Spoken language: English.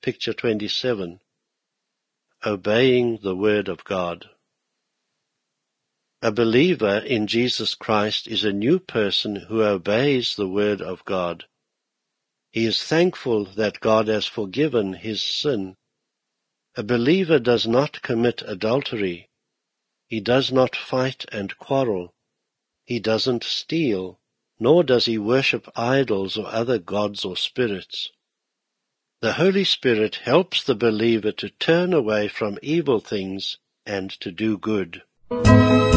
Picture 27. Obeying the Word of God. A believer in Jesus Christ is a new person who obeys the Word of God. He is thankful that God has forgiven his sin. A believer does not commit adultery. He does not fight and quarrel. He doesn't steal, nor does he worship idols or other gods or spirits. The Holy Spirit helps the believer to turn away from evil things and to do good.